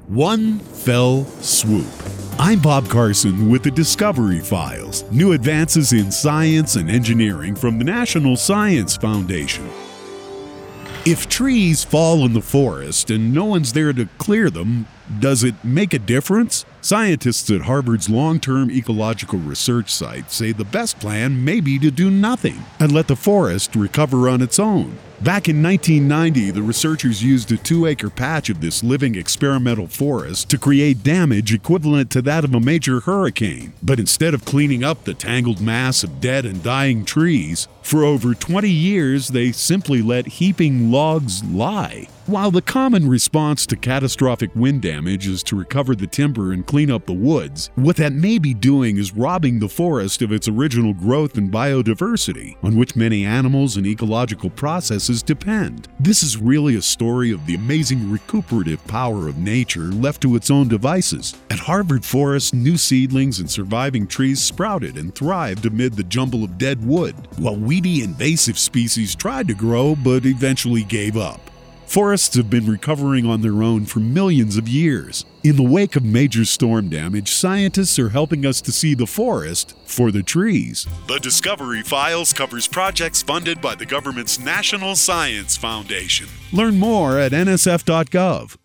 One fell swoop. I'm Bob Carson with the Discovery Files, new advances in science and engineering from the National Science Foundation. If trees fall in the forest and no one's there to clear them, does it make a difference? Scientists at Harvard's long-term ecological research site say the best plan may be to do nothing and let the forest recover on its own. Back in 1990, the researchers used a 2-acre patch of this living experimental forest to create damage equivalent to that of a major hurricane. But instead of cleaning up the tangled mass of dead and dying trees, for over 20 years they simply let heaping logs lie. While the common response to catastrophic wind damage is to recover the timber and clean up the woods, what that may be doing is robbing the forest of its original growth and biodiversity, on which many animals and ecological processes depend. This is really a story of the amazing recuperative power of nature left to its own devices. At Harvard Forest, new seedlings and surviving trees sprouted and thrived amid the jumble of dead wood, while weedy invasive species tried to grow but eventually gave up. Forests have been recovering on their own for millions of years. In the wake of major storm damage, scientists are helping us to see the forest for the trees. The Discovery Files covers projects funded by the government's National Science Foundation. Learn more at nsf.gov.